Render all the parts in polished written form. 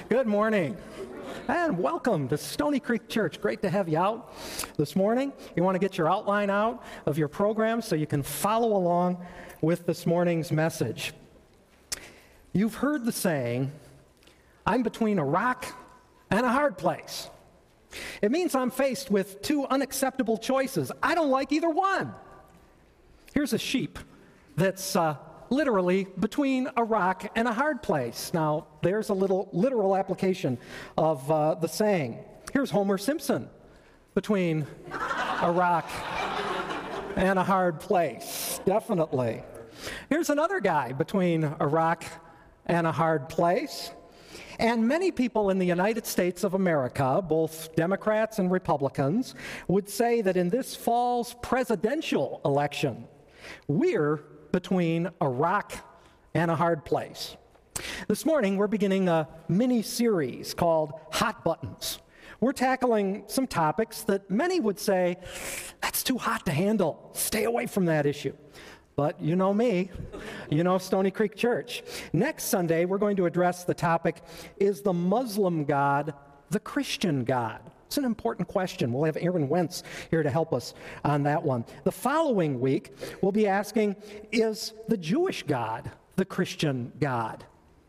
Good morning, and welcome to Stony Creek Church. Great to have you out this morning. You want to get your outline out of your program so you can follow along with this morning's message. You've heard the saying, I'm between a rock and a hard place. It means I'm faced with two unacceptable choices. I don't like either one. Here's a sheep that's literally between a rock and a hard place. Now, there's a little literal application of the saying. Here's Homer Simpson between a rock and a hard place. Definitely. Here's another guy between a rock and a hard place. And many people in the United States of America, both Democrats and Republicans, would say that in this fall's presidential election, we're between a rock and a hard place. This morning, we're beginning a mini-series called Hot Buttons. We're tackling some topics that many would say, that's too hot to handle. Stay away from that issue. But you know me, you know Stony Creek Church. Next Sunday, we're going to address the topic, is the Muslim God the Christian God? It's an important question. We'll have Aaron Wentz here to help us on that one. The following week, we'll be asking, is the Jewish God the Christian God?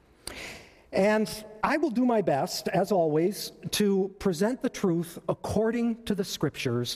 And I will do my best, as always, to present the truth according to the Scriptures,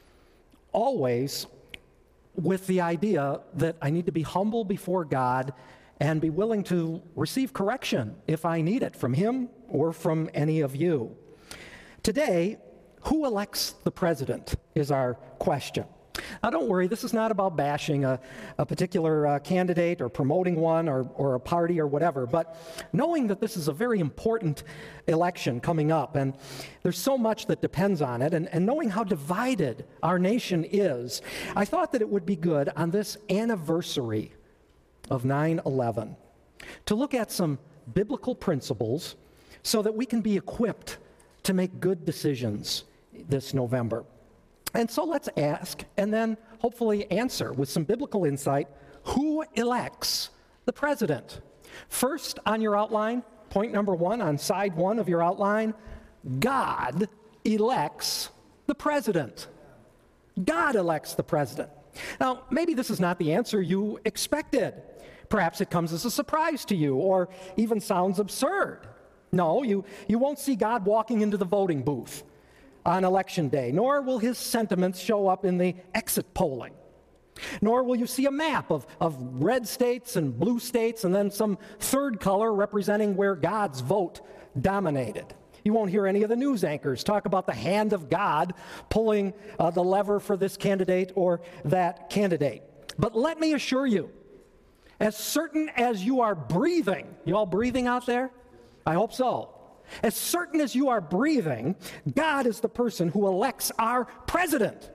always with the idea that I need to be humble before God and be willing to receive correction if I need it from Him or from any of you. Today, who elects the president is our question. Now, don't worry, this is not about bashing a particular candidate or promoting one or a party or whatever, but knowing that this is a very important election coming up, and there's so much that depends on it, and knowing how divided our nation is, I thought that it would be good on this anniversary of 9/11 to look at some biblical principles so that we can be equipped to make good decisions this November. And so let's ask and then hopefully answer with some biblical insight, who elects the president? First on your outline, point number one on side one of your outline, God elects the president. God elects the president. Now, maybe this is not the answer you expected. Perhaps it comes as a surprise to you or even sounds absurd. No, you won't see God walking into the voting booth on election day, nor will his sentiments show up in the exit polling. Nor will you see a map of red states and blue states and then some third color representing where God's vote dominated. You won't hear any of the news anchors talk about the hand of God pulling the lever for this candidate or that candidate. But let me assure you, as certain as you are breathing, you all breathing out there? I hope so. As certain as you are breathing, God is the person who elects our president.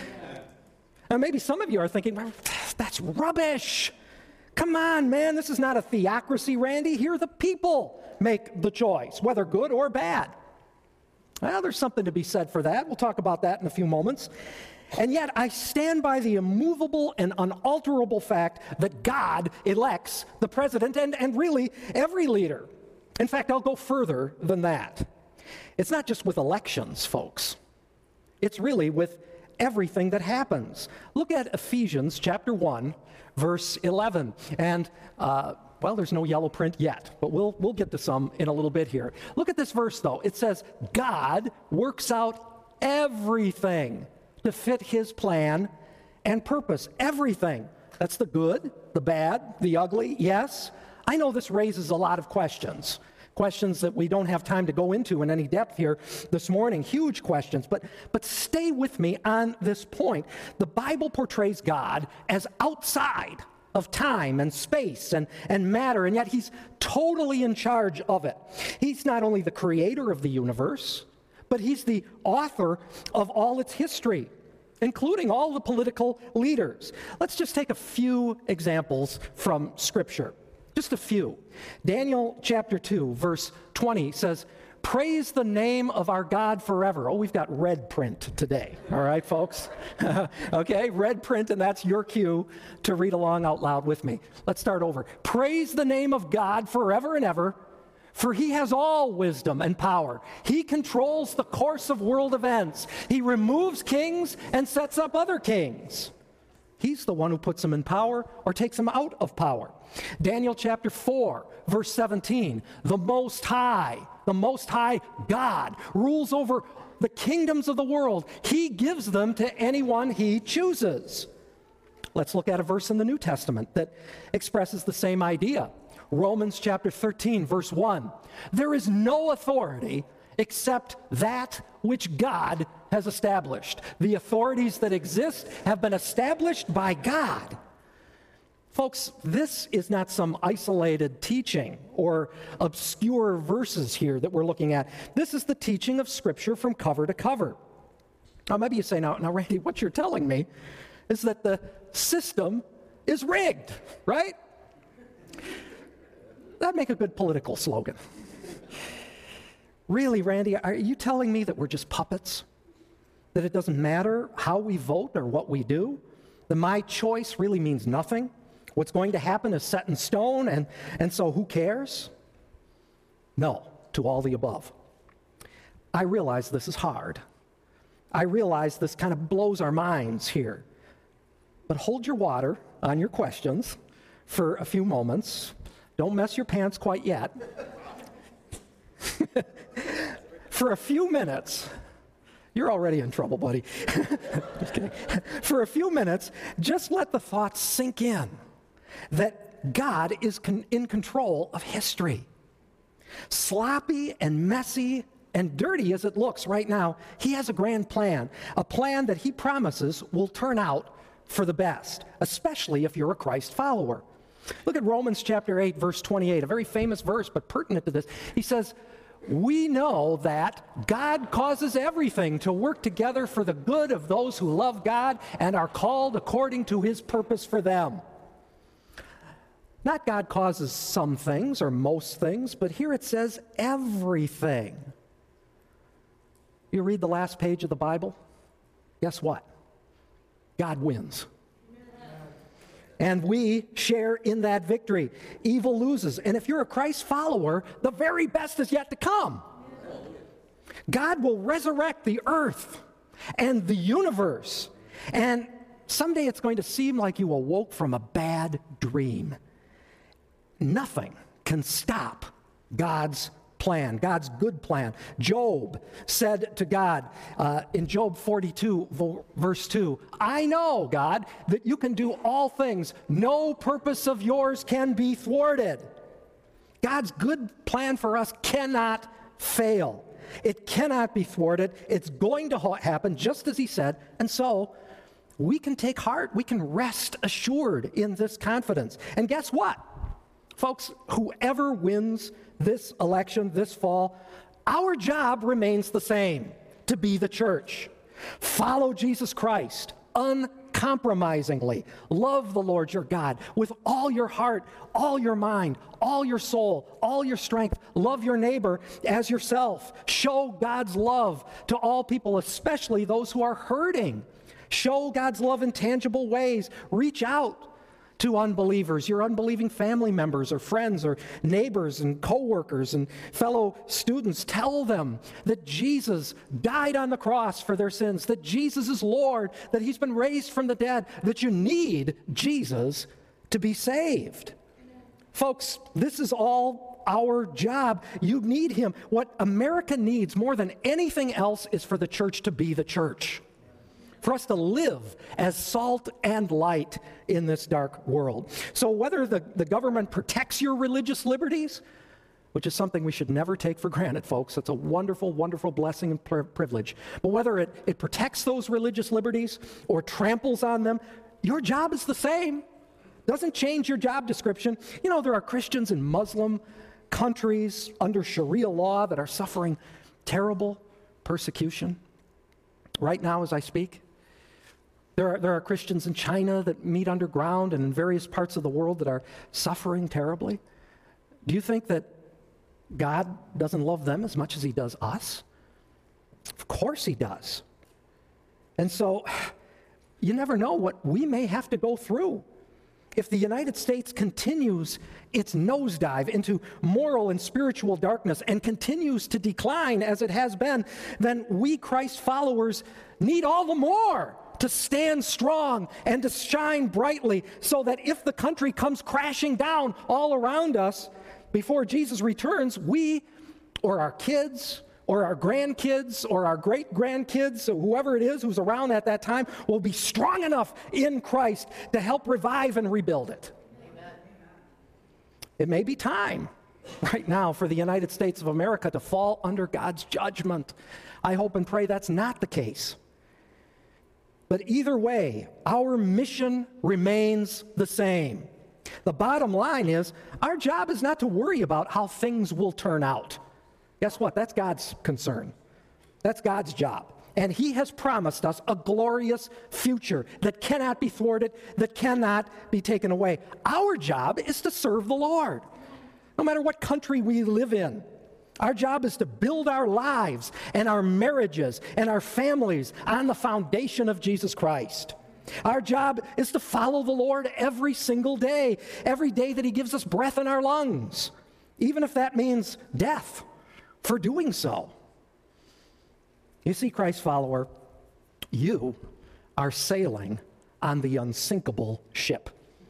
And maybe some of you are thinking, well, that's rubbish. Come on, man, this is not a theocracy, Randy. Here the people make the choice, whether good or bad. Well, there's something to be said for that. We'll talk about that in a few moments. And yet I stand by the immovable and unalterable fact that God elects the president and really every leader. In fact, I'll go further than that. It's not just with elections, folks. It's really with everything that happens. Look at Ephesians chapter 1, verse 11. And, well, there's no yellow print yet, but we'll get to some in a little bit here. Look at this verse, though. It says, God works out everything to fit his plan and purpose. Everything. That's the good, the bad, the ugly, yes. I know this raises a lot of questions that we don't have time to go into in any depth here this morning, huge questions, but stay with me on this point. The Bible portrays God as outside of time and space and matter, and yet he's totally in charge of it. He's not only the creator of the universe, but he's the author of all its history, including all the political leaders. Let's just take a few examples from Scripture. Just a few. Daniel chapter 2, verse 20 says, praise the name of our God forever. Oh, we've got red print today. All right, folks? Okay, red print, and that's your cue to read along out loud with me. Let's start over. Praise the name of God forever and ever, For he has all wisdom and power. He controls the course of world events. He removes kings and sets up other kings. He's the one who puts them in power or takes them out of power. Daniel chapter 4, verse 17. The Most High God rules over the kingdoms of the world. He gives them to anyone he chooses. Let's look at a verse in the New Testament that expresses the same idea. Romans chapter 13, verse 1. There is no authority except that which God has established. The authorities that exist have been established by God. Folks, this is not some isolated teaching or obscure verses here that we're looking at. This is the teaching of Scripture from cover to cover. Now, maybe you say, now, Randy, what you're telling me is that the system is rigged, right? That'd make a good political slogan. Really, Randy, are you telling me that we're just puppets? That it doesn't matter how we vote or what we do? That my choice really means nothing? What's going to happen is set in stone, and so who cares? No, to all the above. I realize this is hard. I realize this kind of blows our minds here. But hold your water on your questions for a few moments. Don't mess your pants quite yet. For a few minutes, you're already in trouble, buddy. Just kidding. For a few minutes, just let the thought sink in that God is in control of history. Sloppy and messy and dirty as it looks right now, he has a grand plan, a plan that he promises will turn out for the best, especially if you're a Christ follower. Look at Romans chapter 8, verse 28, a very famous verse, but pertinent to this. He says, we know that God causes everything to work together for the good of those who love God and are called according to his purpose for them. Not God causes some things or most things, but here it says everything. You read the last page of the Bible, guess what? God wins. And we share in that victory. Evil loses. And if you're a Christ follower, the very best is yet to come. God will resurrect the earth and the universe. And someday it's going to seem like you awoke from a bad dream. Nothing can stop God's plan, God's good plan. Job said to God in Job 42, verse 2, I know, God, that you can do all things. No purpose of yours can be thwarted. God's good plan for us cannot fail. It cannot be thwarted. It's going to happen just as he said. And so we can take heart. We can rest assured in this confidence. And guess what? Folks, whoever wins this election this fall, our job remains the same, to be the church. Follow Jesus Christ uncompromisingly. Love the Lord your God with all your heart, all your mind, all your soul, all your strength. Love your neighbor as yourself. Show God's love to all people, especially those who are hurting. Show God's love in tangible ways. Reach out to unbelievers, your unbelieving family members or friends or neighbors and coworkers and fellow students. Tell them that Jesus died on the cross for their sins, that Jesus is Lord, that he's been raised from the dead, that you need Jesus to be saved. Folks, this is all our job. You need him. What America needs more than anything else is for the church to be the church. For us to live as salt and light in this dark world. So whether the government protects your religious liberties, which is something we should never take for granted, folks. It's a wonderful, wonderful blessing and privilege. But whether it protects those religious liberties or tramples on them, your job is the same. Doesn't change your job description. You know, there are Christians in Muslim countries under Sharia law that are suffering terrible persecution right now as I speak. There are Christians in China that meet underground and in various parts of the world that are suffering terribly. Do you think that God doesn't love them as much as he does us? Of course he does. And so you never know what we may have to go through if the United States continues its nosedive into moral and spiritual darkness and continues to decline as it has been, then we Christ followers need all the more to stand strong and to shine brightly, so that if the country comes crashing down all around us before Jesus returns, we or our kids or our grandkids or our great-grandkids, or whoever it is who's around at that time, will be strong enough in Christ to help revive and rebuild it. Amen. It may be time right now for the United States of America to fall under God's judgment. I hope and pray that's not the case. But either way, our mission remains the same. The bottom line is, our job is not to worry about how things will turn out. Guess what? That's God's concern. That's God's job. And He has promised us a glorious future that cannot be thwarted, that cannot be taken away. Our job is to serve the Lord, no matter what country we live in. Our job is to build our lives and our marriages and our families on the foundation of Jesus Christ. Our job is to follow the Lord every single day, every day that He gives us breath in our lungs, even if that means death for doing so. You see, Christ follower, you are sailing on the unsinkable ship.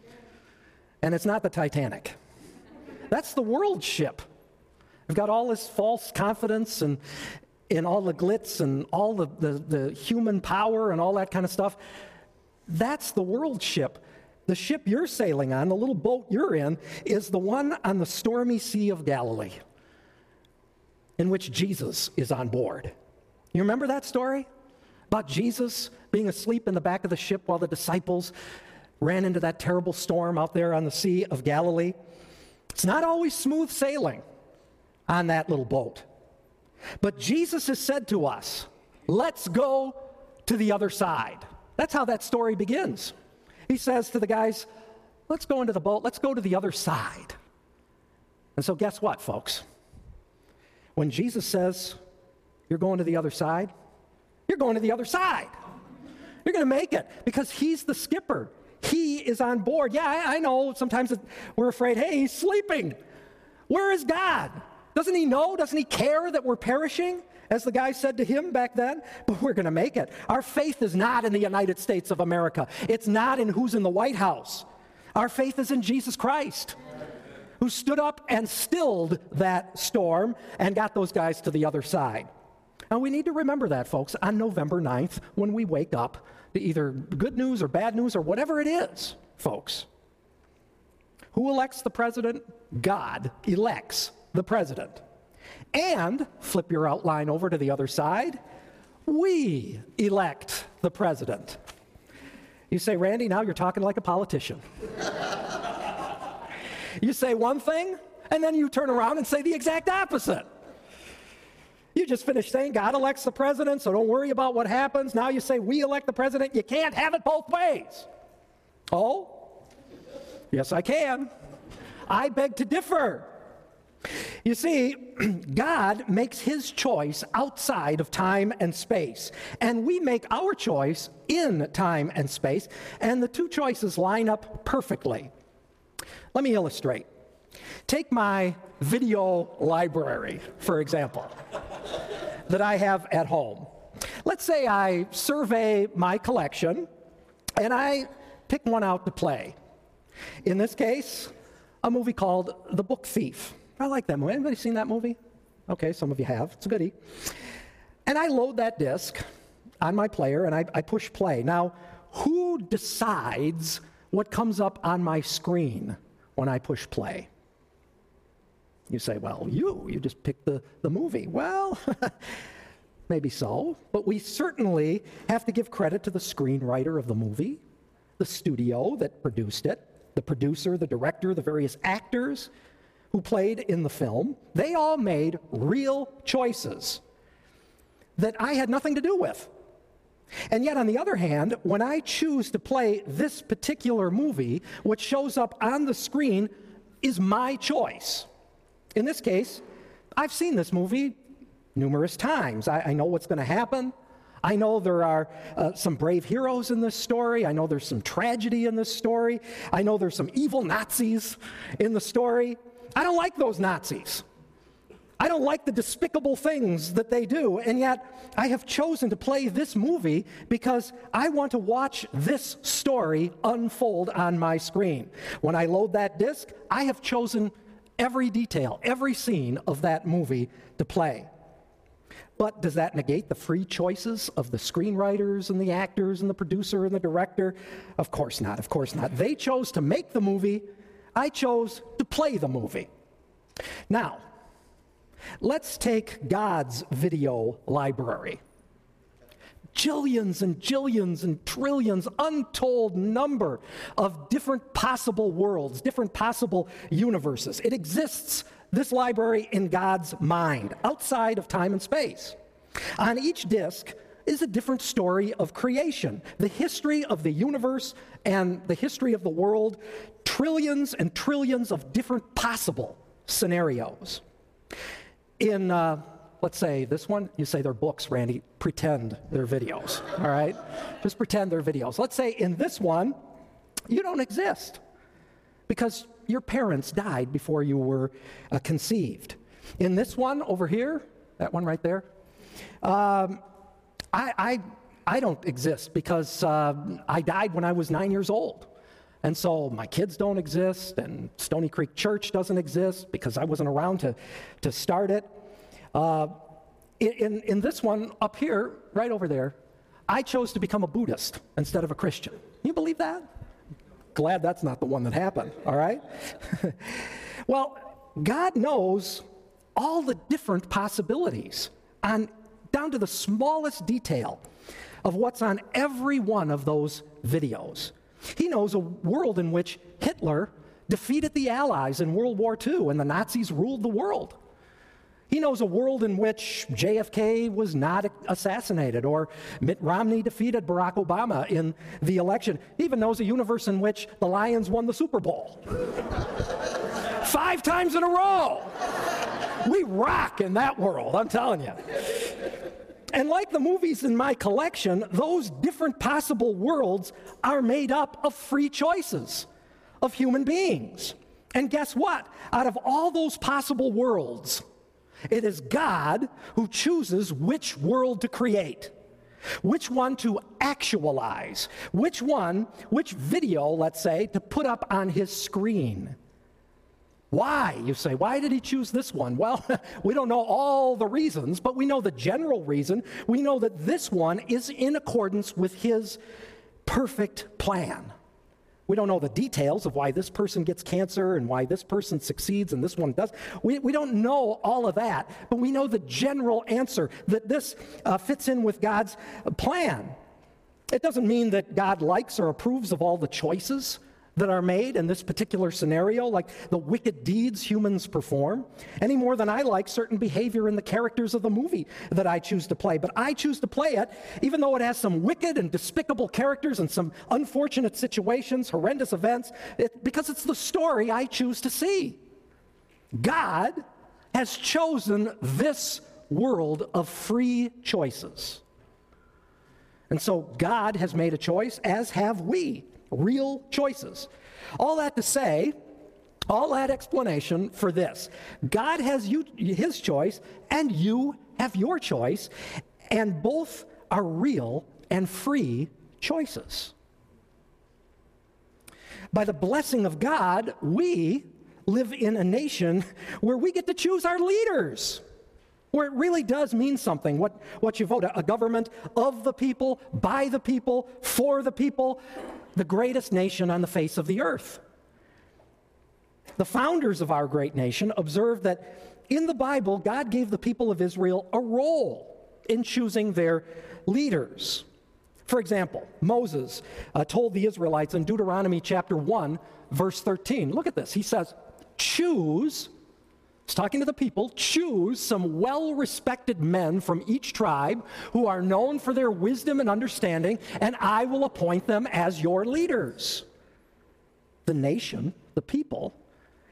And it's not the Titanic. That's the world ship. We've got all this false confidence and in all the glitz and all the human power and all that kind of stuff. That's the world ship. The ship you're sailing on, the little boat you're in, is the one on the stormy Sea of Galilee, in which Jesus is on board. You remember that story? About Jesus being asleep in the back of the ship while the disciples ran into that terrible storm out there on the Sea of Galilee? It's not always smooth sailing on that little boat. But Jesus has said to us, let's go to the other side. That's how that story begins. He says to the guys, let's go into the boat, let's go to the other side. And so guess what, folks? When Jesus says, you're going to the other side, you're going to the other side. You're going to make it because He's the skipper. He is on board. Yeah, I know sometimes we're afraid, hey, He's sleeping. Where is God? Doesn't He know? Doesn't He care that we're perishing? As the guy said to him back then, but we're going to make it. Our faith is not in the United States of America. It's not in who's in the White House. Our faith is in Jesus Christ, who stood up and stilled that storm and got those guys to the other side. And we need to remember that, folks, on November 9th when we wake up to either good news or bad news or whatever it is, folks. Who elects the president? God elects the president. And, flip your outline over to the other side, we elect the president. You say, Randy, now you're talking like a politician. You say one thing, and then you turn around and say the exact opposite. You just finished saying God elects the president, so don't worry about what happens. Now you say we elect the president. You can't have it both ways. Oh? Yes, I can. I beg to differ. You see, God makes His choice outside of time and space, and we make our choice in time and space, and the two choices line up perfectly. Let me illustrate. Take my video library, for example, that I have at home. Let's say I survey my collection, and I pick one out to play. In this case, a movie called The Book Thief. I like that movie. Anybody seen that movie? Okay, some of you have. It's a goodie. And I load that disc on my player, and I push play. Now, who decides what comes up on my screen when I push play? You say, well, you just picked the movie. Well, maybe so, but we certainly have to give credit to the screenwriter of the movie, the studio that produced it, the producer, the director, the various actors who played in the film. They all made real choices that I had nothing to do with. And yet, on the other hand, when I choose to play this particular movie, what shows up on the screen is my choice. In this case, I've seen this movie numerous times. I know what's going to happen. I know there are some brave heroes in this story. I know there's some tragedy in this story. I know there's some evil Nazis in the story. I don't like those Nazis. I don't like the despicable things that they do, and yet I have chosen to play this movie because I want to watch this story unfold on my screen. When I load that disc, I have chosen every detail, every scene of that movie to play. But does that negate the free choices of the screenwriters and the actors and the producer and the director? Of course not, of course not. They chose to make the movie. I chose to play the movie. Now, let's take God's video library. Jillions and jillions and trillions, untold number of different possible worlds, different possible universes. It exists, this library, in God's mind, outside of time and space. On each disc is a different story of creation, the history of the universe and the history of the world, trillions and trillions of different possible scenarios. In, let's say this one, you say they're books, Randy. Pretend they're videos, all right? Just pretend they're videos. Let's say in this one, you don't exist because your parents died before you were conceived. In this one over here, that one right there, I don't exist because I died when I was 9 years old. And so my kids don't exist, and Stony Creek Church doesn't exist because I wasn't around to start it. In this one up here, right over there, I chose to become a Buddhist instead of a Christian. Can you believe that? Glad that's not the one that happened, all right? Well, God knows all the different possibilities, down to the smallest detail of what's on every one of those videos. He knows a world in which Hitler defeated the Allies in World War II and the Nazis ruled the world. He knows a world in which JFK was not assassinated or Mitt Romney defeated Barack Obama in the election. He even knows a universe in which the Lions won the Super Bowl 5 times in a row. We rock in that world, I'm telling you. And like the movies in my collection, those different possible worlds are made up of free choices of human beings. And guess what? Out of all those possible worlds, it is God who chooses which world to create, which one to actualize, which video, let's say, to put up on his screen. Why? You say, why did he choose this one? Well, we don't know all the reasons, but we know the general reason. We know that this one is in accordance with his perfect plan. We don't know the details of why this person gets cancer and why this person succeeds and this one does. We don't know all of that, but we know the general answer, that this fits in with God's plan. It doesn't mean that God likes or approves of all the choices that are made in this particular scenario, like the wicked deeds humans perform, any more than I like certain behavior in the characters of the movie that I choose to play. But I choose to play it, even though it has some wicked and despicable characters and some unfortunate situations, horrendous events, because it's the story I choose to see. God has chosen this world of free choices. And so God has made a choice, as have we. Real choices. All that to say, all that explanation for this. God has his choice, and you have your choice, and both are real and free choices. By the blessing of God, we live in a nation where we get to choose our leaders, where it really does mean something what you vote. A government of the people, by the people, for the people, the greatest nation on the face of the earth. The founders of our great nation observed that in the Bible, God gave the people of Israel a role in choosing their leaders. For example, Moses told the Israelites in Deuteronomy chapter 1, verse 13. Look at this. He says, choose, he's talking to the people, choose some well-respected men from each tribe who are known for their wisdom and understanding, and I will appoint them as your leaders. The nation, the people,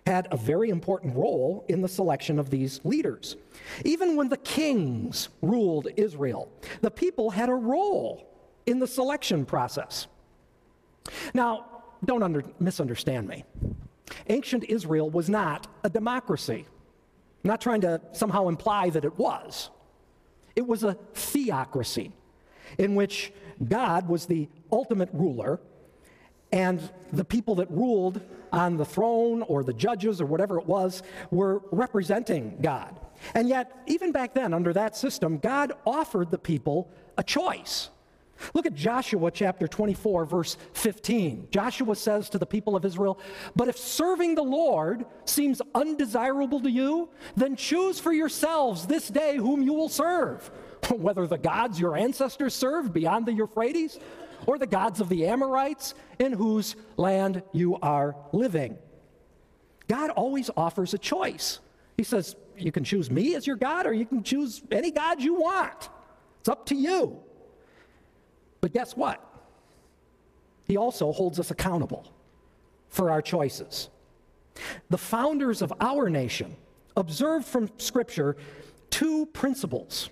had a very important role in the selection of these leaders. Even when the kings ruled Israel, the people had a role in the selection process. Now, don't misunderstand me. Ancient Israel was not a democracy. I'm not trying to somehow imply that it was. It was a theocracy in which God was the ultimate ruler, and the people that ruled on the throne or the judges or whatever it was were representing God. And yet, even back then, under that system, God offered the people a choice. Look at Joshua chapter 24, verse 15. Joshua says to the people of Israel, "But if serving the Lord seems undesirable to you, then choose for yourselves this day whom you will serve, whether the gods your ancestors served beyond the Euphrates, or the gods of the Amorites in whose land you are living." God always offers a choice. He says, you can choose me as your God, or you can choose any God you want. It's up to you. But guess what? He also holds us accountable for our choices. The founders of our nation observed from Scripture two principles.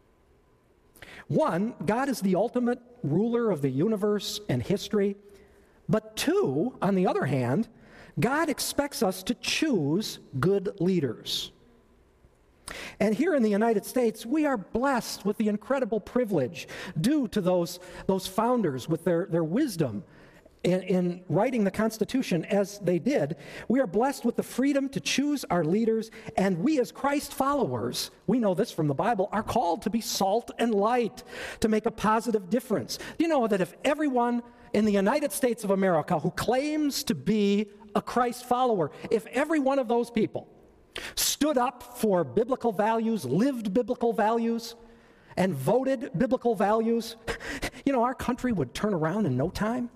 One, God is the ultimate ruler of the universe and history. But two, on the other hand, God expects us to choose good leaders. And here in the United States, we are blessed with the incredible privilege due to those founders with their wisdom in writing the Constitution as they did. We are blessed with the freedom to choose our leaders, and we as Christ followers, we know this from the Bible, are called to be salt and light, to make a positive difference. Do you know that if everyone in the United States of America who claims to be a Christ follower, if every one of those people stood up for biblical values, lived biblical values, and voted biblical values, our country would turn around in no time?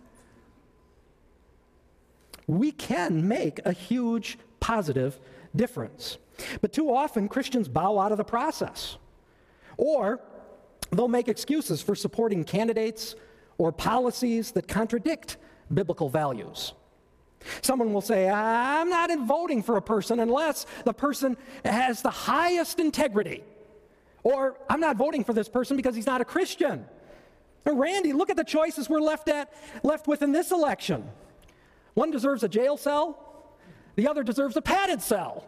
We can make a huge positive difference. But too often, Christians bow out of the process. Or they'll make excuses for supporting candidates or policies that contradict biblical values. Someone will say, I'm not voting for a person unless the person has the highest integrity. Or I'm not voting for this person because he's not a Christian. Or Randy, look at the choices we're left with in this election. One deserves a jail cell, the other deserves a padded cell.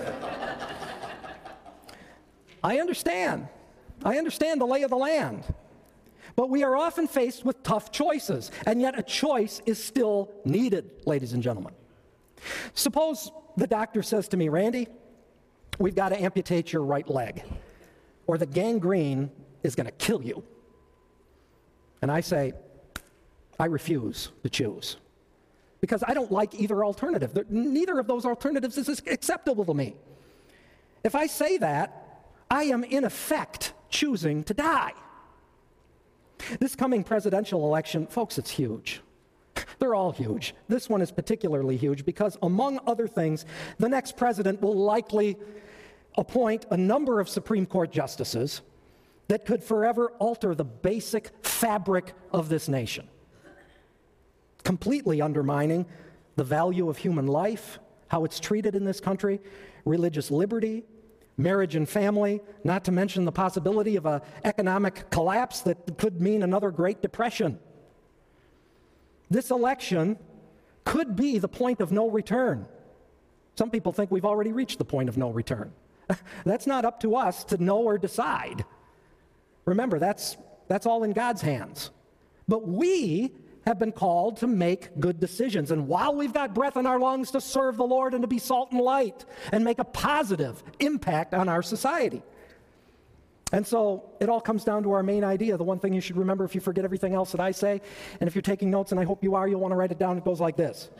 I understand the lay of the land. But we are often faced with tough choices, and yet a choice is still needed, ladies and gentlemen. Suppose the doctor says to me, Randy, we've got to amputate your right leg, or the gangrene is going to kill you. And I say, I refuse to choose, because I don't like either alternative. Neither of those alternatives is acceptable to me. If I say that, I am in effect choosing to die. This coming presidential election, folks, it's huge. They're all huge. This one is particularly huge because, among other things, the next president will likely appoint a number of Supreme Court justices that could forever alter the basic fabric of this nation, completely undermining the value of human life, how it's treated in this country, religious liberty, marriage and family, not to mention the possibility of an economic collapse that could mean another Great Depression. This election could be the point of no return. Some people think we've already reached the point of no return. That's not up to us to know or decide. Remember, that's all in God's hands. But we have been called to make good decisions. And while we've got breath in our lungs, to serve the Lord and to be salt and light and make a positive impact on our society. And so it all comes down to our main idea. The one thing you should remember if you forget everything else that I say, and if you're taking notes, and I hope you are, you'll want to write it down. It goes like this.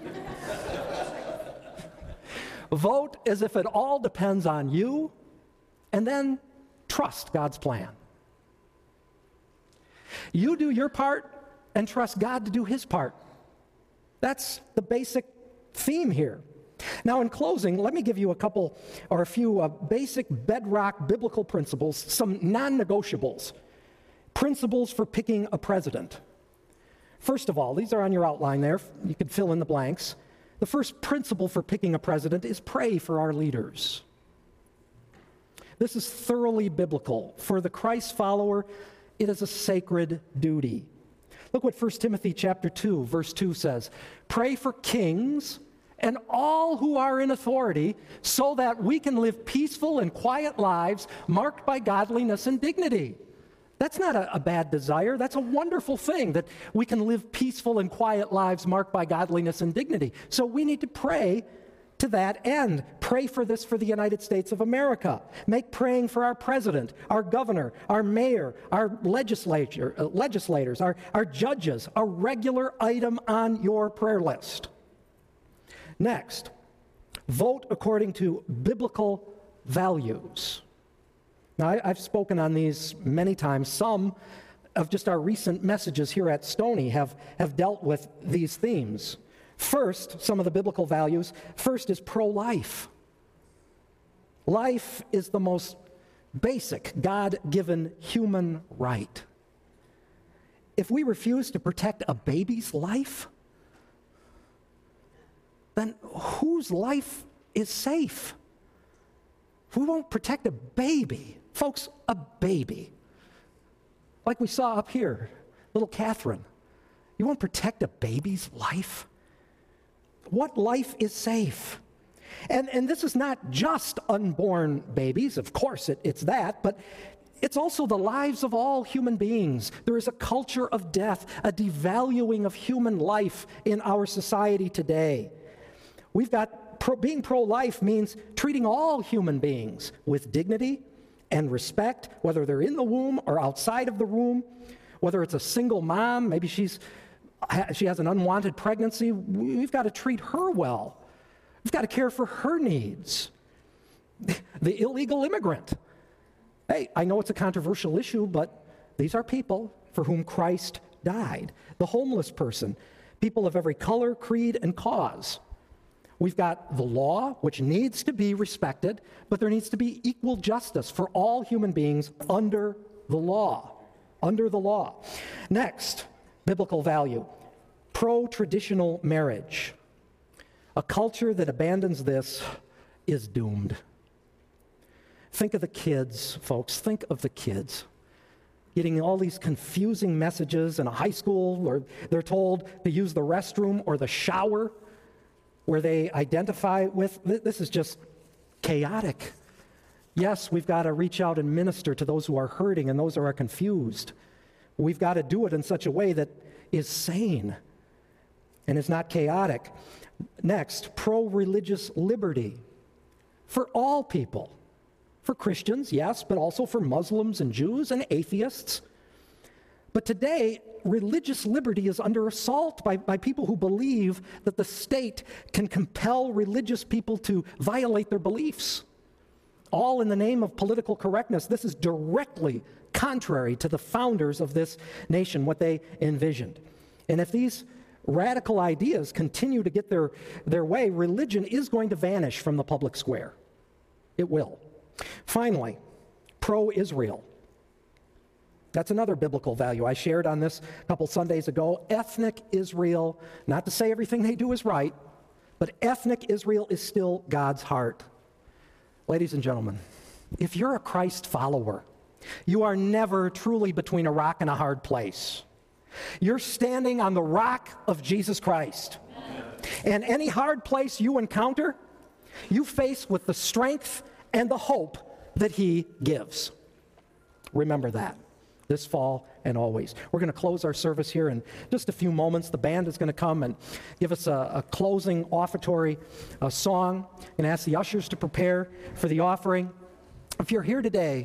Vote as if it all depends on you, and then trust God's plan. You do your part, and trust God to do his part. That's the basic theme here. Now, in closing, let me give you a few basic bedrock biblical principles, some non-negotiables, principles for picking a president. First of all, these are on your outline there. You can fill in the blanks. The first principle for picking a president is pray for our leaders. This is thoroughly biblical. For the Christ follower, it is a sacred duty. Look what 1 Timothy chapter 2, verse 2 says. Pray for kings and all who are in authority so that we can live peaceful and quiet lives marked by godliness and dignity. That's not a bad desire. That's a wonderful thing that we can live peaceful and quiet lives marked by godliness and dignity. So we need to pray to that end. Pray for this for the United States of America. Make praying for our president, our governor, our mayor, our legislators, our judges, a regular item on your prayer list. Next, vote according to biblical values. Now, I've spoken on these many times. Some of just our recent messages here at Stony have dealt with these themes. First, some of the biblical values. First is pro-life. Life is the most basic, God-given human right. If we refuse to protect a baby's life, then whose life is safe? If we won't protect a baby, folks, a baby, like we saw up here, little Catherine, you won't protect a baby's life? What life is safe? And this is not just unborn babies, of course it's that, but it's also the lives of all human beings. There is a culture of death, a devaluing of human life in our society today. We've got being pro-life means treating all human beings with dignity and respect, whether they're in the womb or outside of the womb, whether it's a single mom, maybe she has an unwanted pregnancy, we've got to treat her well. We've got to care for her needs. The illegal immigrant. Hey, I know it's a controversial issue, but these are people for whom Christ died. The homeless person, people of every color, creed, and cause. We've got the law, which needs to be respected, but there needs to be equal justice for all human beings under the law. Under the law. Next, biblical value, pro-traditional marriage. A culture that abandons this is doomed. Think of the kids, folks. Think of the kids getting all these confusing messages in a high school where they're told to use the restroom or the shower where they identify with. This is just chaotic. Yes, we've got to reach out and minister to those who are hurting and those who are confused. We've got to do it in such a way that is sane and is not chaotic. Next, pro-religious liberty for all people. For Christians, yes, but also for Muslims and Jews and atheists. But today, religious liberty is under assault by people who believe that the state can compel religious people to violate their beliefs. All in the name of political correctness. This is directly contrary to the founders of this nation, what they envisioned. And if these radical ideas continue to get their way, religion is going to vanish from the public square. It will. Finally, pro-Israel. That's another biblical value. I shared on this a couple Sundays ago. Ethnic Israel, not to say everything they do is right, but ethnic Israel is still God's heart. Ladies and gentlemen, if you're a Christ follower, you are never truly between a rock and a hard place. You're standing on the rock of Jesus Christ. And any hard place you encounter, you face with the strength and the hope that He gives. Remember that this fall and always. We're going to close our service here in just a few moments. The band is going to come and give us a closing offertory song. I'm going to ask the ushers to prepare for the offering. If you're here today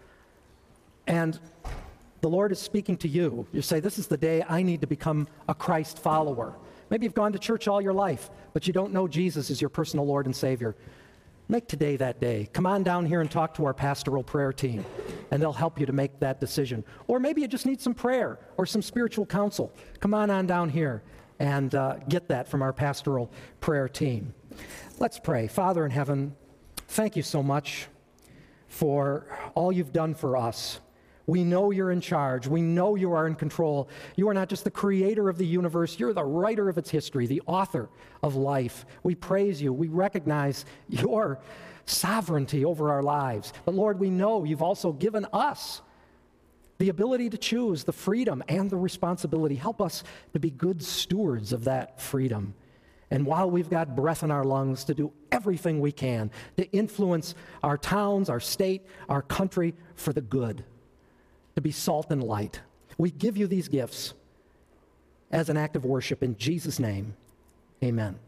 and the Lord is speaking to you, you say, this is the day I need to become a Christ follower. Maybe you've gone to church all your life, but you don't know Jesus as your personal Lord and Savior. Make today that day. Come on down here and talk to our pastoral prayer team, and they'll help you to make that decision. Or maybe you just need some prayer or some spiritual counsel. Come on down here and get that from our pastoral prayer team. Let's pray. Father in heaven, thank you so much for all you've done for us. We know you're in charge. We know you are in control. You are not just the creator of the universe, you're the writer of its history, the author of life. We praise you. We recognize your sovereignty over our lives. But Lord, we know you've also given us the ability to choose, the freedom and the responsibility. Help us to be good stewards of that freedom. And while we've got breath in our lungs, to do everything we can to influence our towns, our state, our country for the good, to be salt and light. We give you these gifts as an act of worship in Jesus' name. Amen.